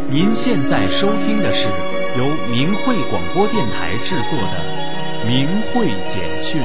您现在收听的是由明慧广播电台制作的《明慧简讯》。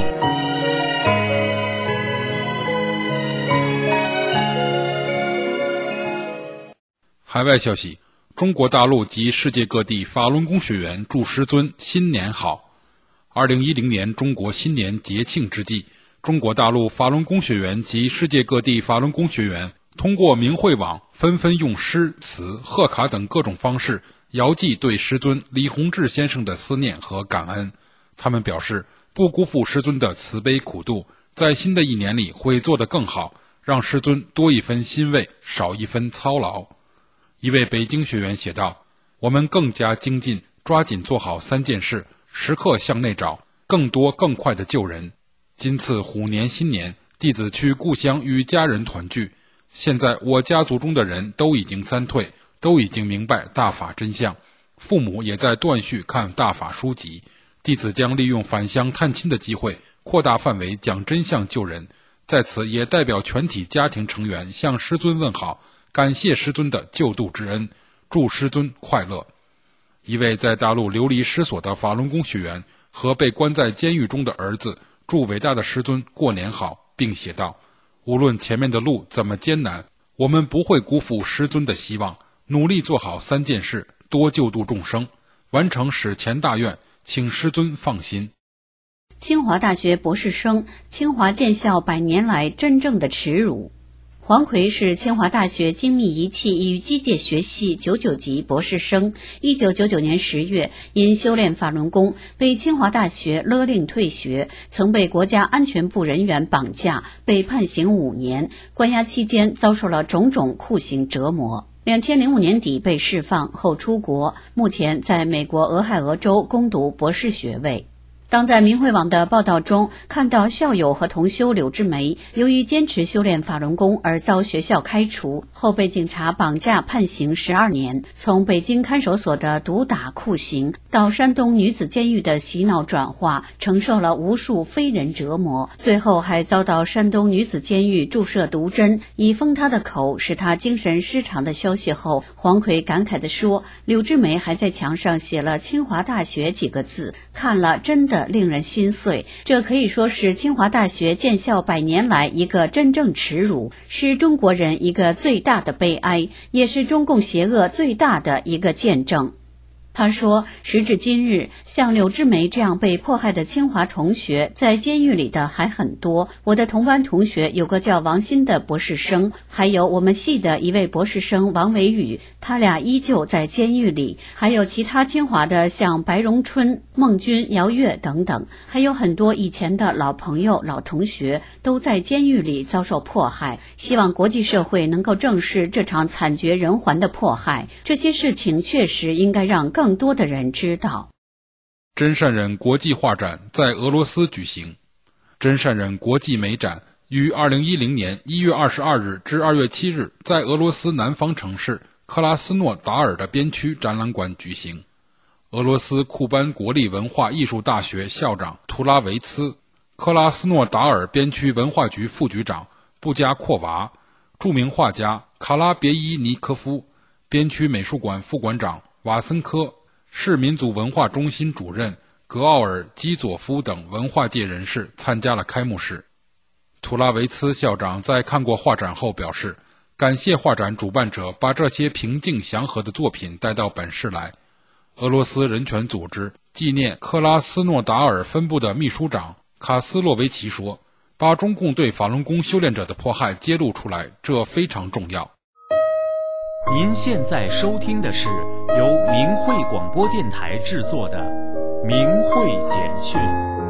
海外消息：中国大陆及世界各地法轮功学员祝师尊新年好。2010年中国新年节庆之际，中国大陆法轮功学员及世界各地法轮功学员通过明慧网纷纷用诗词、贺卡等各种方式遥寄对师尊李洪志先生的思念和感恩。他们表示不辜负师尊的慈悲苦度，在新的一年里会做得更好，让师尊多一分欣慰，少一分操劳。一位北京学员写道：我们更加精进，抓紧做好3件事，时刻向内找，更多更快的救人。今次虎年新年，弟子去故乡与家人团聚，现在我家族中的人都已经3退，都已经明白大法真相，父母也在断续看大法书籍，弟子将利用返乡探亲的机会，扩大范围讲真相救人。在此也代表全体家庭成员向师尊问好，感谢师尊的救度之恩，祝师尊快乐。一位在大陆流离失所的法轮功学员和被关在监狱中的儿子祝伟大的师尊过年好，并写道：无论前面的路怎么艰难，我们不会辜负师尊的希望，努力做好3件事，多救度众生，完成史前大愿，请师尊放心。 清华大学博士生，清华建校100年来真正的耻辱。黄奎是清华大学精密仪器与机械学系99级博士生，1999年10月因修炼法轮功被清华大学勒令退学，曾被国家安全部人员绑架，被判刑5年，关押期间遭受了种种酷刑折磨。2005年底被释放后出国，目前在美国俄亥俄州攻读博士学位。当在明慧网的报道中看到校友和同修柳志梅由于坚持修炼法轮功而遭学校开除，后被警察绑架判刑12年，从北京看守所的毒打酷刑到山东女子监狱的洗脑转化，承受了无数非人折磨，最后还遭到山东女子监狱注射毒针以封他的口，使他精神失常的消息后，黄奎感慨地说，柳志梅还在墙上写了清华大学几个字，看了真的令人心碎。这可以说是清华大学建校100年来一个真正耻辱，是中国人一个最大的悲哀，也是中共邪恶最大的一个见证。他说，时至今日，像柳志梅这样被迫害的清华同学在监狱里的还很多。我的同班同学有个叫王鑫的博士生，还有我们系的一位博士生王维宇，他俩依旧在监狱里，还有其他清华的像白荣春、孟军、姚月等等，还有很多以前的老朋友、老同学都在监狱里遭受迫害。希望国际社会能够正视这场惨绝人寰的迫害，这些事情确实应该让更多的人知道。 真善忍国际画展在俄罗斯举行。真善忍国际美展于2010年1月22日至2月7日在俄罗斯南方城市克拉斯诺达尔的边区展览馆举行。俄罗斯库班国立文化艺术大学校长图拉维茨、克拉斯诺达尔边区文化局副局长布加阔娃、著名画家卡拉别伊尼科夫、边区美术馆副馆长瓦森科、市民族文化中心主任格奥尔基佐夫等文化界人士参加了开幕式。图拉维茨校长在看过画展后表示，感谢画展主办者把这些平静祥和的作品带到本市来。俄罗斯人权组织纪念克拉斯诺达尔分部的秘书长卡斯洛维奇说，把中共对法轮功修炼者的迫害揭露出来，这非常重要。 您现在收听的是由明慧广播电台制作的《明慧简讯》。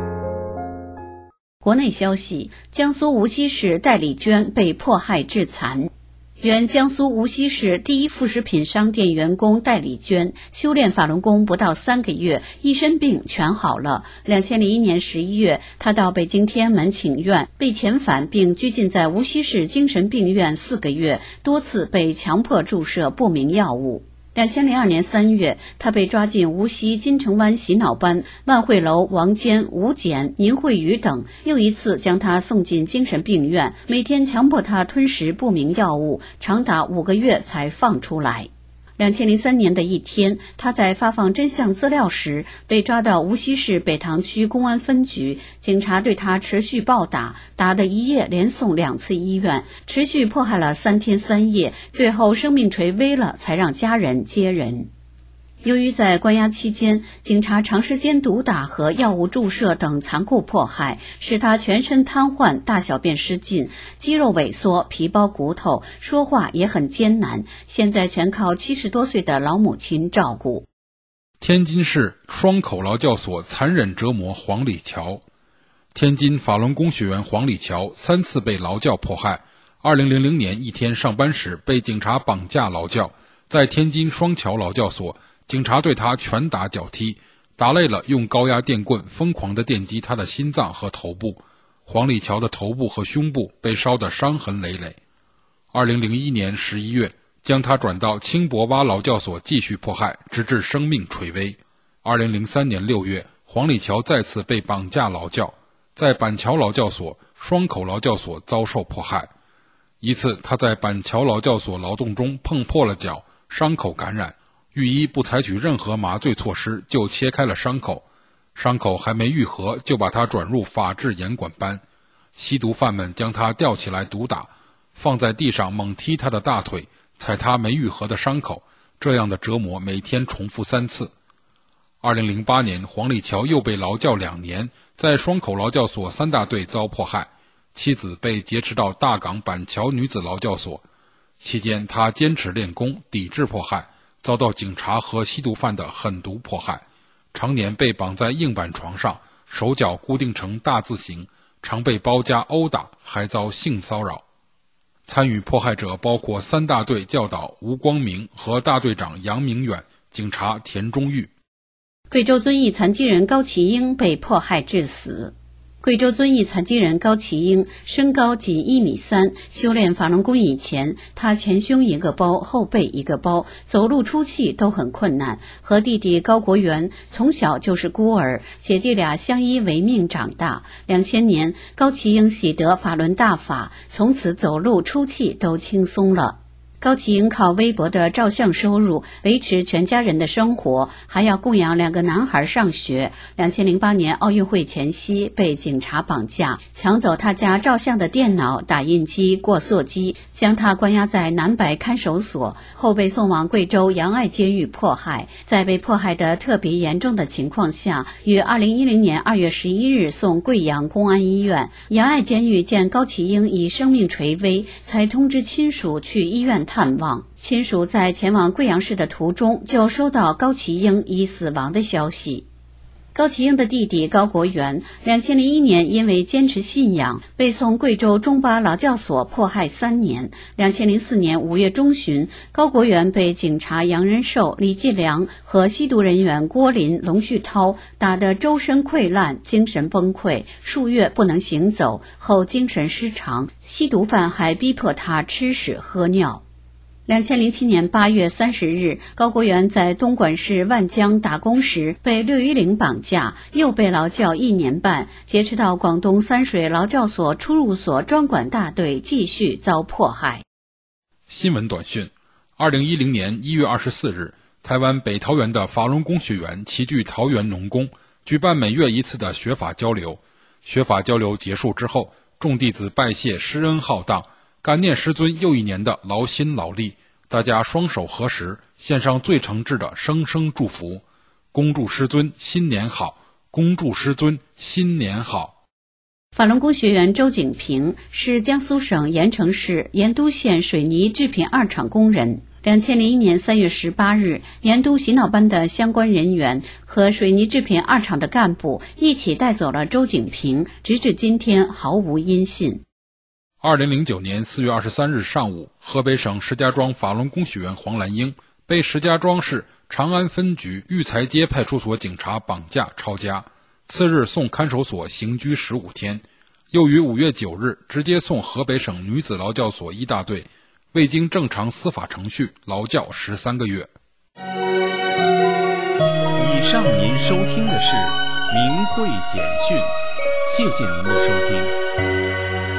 国内消息，江苏无锡市代理娟被迫害致残。原江苏无锡市第一副食品商店员工代理娟修炼法轮功不到3个月，一身病全好了。2001年11月，他到北京天安门请愿，被遣返并拘禁在无锡市精神病院4个月，多次被强迫注射不明药物。2002年3月，他被抓进无锡金城湾洗脑班，万汇楼王坚、吴简、宁慧宇等又一次将他送进精神病院，每天强迫他吞食不明药物，长达5个月才放出来。 2003年的一天，他在发放真相资料时被抓到无锡市北塘区公安分局，警察对他持续暴打，打得一夜连送2次医院，持续迫害了3天3夜，最后生命垂危了，才让家人接人。由于在关押期间，警察长时间毒打和药物注射等残酷迫害，使他全身瘫痪，大小便失禁，肌肉萎缩，皮包骨头，说话也很艰难，现在全靠70多岁的老母亲照顾。 天津市双口劳教所残忍折磨黄礼桥。天津法轮功学员黄礼桥3次被劳教迫害。2000年一天上班时被警察绑架劳教，在天津双桥劳教所，警察对他拳打脚踢，打累了用高压电棍疯狂地电击他的心脏和头部。黄礼桥的头部和胸部被烧得伤痕累累。2001年11月，将他转到青柏洼劳教所继续迫害，直至生命垂危。2003年6月，黄礼桥再次被绑架劳教，在板桥劳教所、双口劳教所遭受迫害。一次，他在板桥劳教所劳动中碰破了脚，伤口感染，狱医不采取任何麻醉措施就切开了伤口，伤口还没愈合就把他转入法制严管班。吸毒犯们将他吊起来毒打，放在地上猛踢他的大腿，踩他没愈合的伤口，这样的折磨每天重复3次。2008年，黄礼桥又被劳教2年，在双口劳教所3大队遭迫害，妻子被劫持到大港板桥女子劳教所。期间他坚持练功，抵制迫害，遭到警察和吸毒犯的狠毒迫害，常年被绑在硬板床上，手脚固定成大字形，常被包夹殴打，还遭性骚扰。参与迫害者包括3大队教导吴光明和大队长杨明远，警察田中玉。 贵州遵义残疾人高其英被迫害致死。贵州遵义残疾人高其英身高仅1.3米，修炼法轮功以前，他前胸一个包，后背一个包，走路出气都很困难。和弟弟高国元从小就是孤儿，姐弟俩相依为命长大。2000年，高其英喜得法轮大法，从此走路出气都轻松了。高其英靠微薄的照相收入维持全家人的生活，还要供养2个男孩上学。2008年奥运会前夕被警察绑架，抢走他家照相的电脑、打印机、过塑机，将他关押在南白看守所，后被送往贵州杨爱监狱迫害。在被迫害的特别严重的情况下，于2010年2月11日送贵阳公安医院。杨爱监狱见高其英已生命垂危，才通知亲属去医院探望。亲属在前往贵阳市的途中就收到高其英已死亡的消息。高其英的弟弟高国元2001年因为坚持信仰被送贵州中巴劳教所迫害3年。2004年5月中旬，高国元被警察杨仁寿、李继良和吸毒人员郭林、龙旭涛打得周身溃烂，精神崩溃，数月不能行走，后精神失常，吸毒犯还逼迫他吃屎喝尿。2007年8月30日，高国元在东莞市万江打工时被610绑架，又被劳教1年半，劫持到广东三水劳教所出入所专管大队，继续遭迫害。 新闻短讯：2010年1月24日，台湾北桃园的法轮功学员齐聚桃园农工，举办每月1次的学法交流。学法交流结束之后，众弟子拜谢师恩浩荡，感念师尊又1年的劳心劳力，大家双手合十，献上最诚挚的声声祝福。恭祝师尊新年好，恭祝师尊新年好。 法轮功学员周景平是江苏省盐城市盐都县水泥制品2厂工人。2001年3月18日，盐都洗脑班的相关人员和水泥制品2厂的干部一起带走了周景平，直至今天毫无音信。 2009年4月23日上午，河北省石家庄法轮功学员黄兰英被石家庄市长安分局育才街派出所警察绑架抄家，次日送看守所刑拘15天，又于5月9日直接送河北省女子劳教所1大队，未经正常司法程序劳教13个月。 以上您收听的是明慧简讯，谢谢您的收听。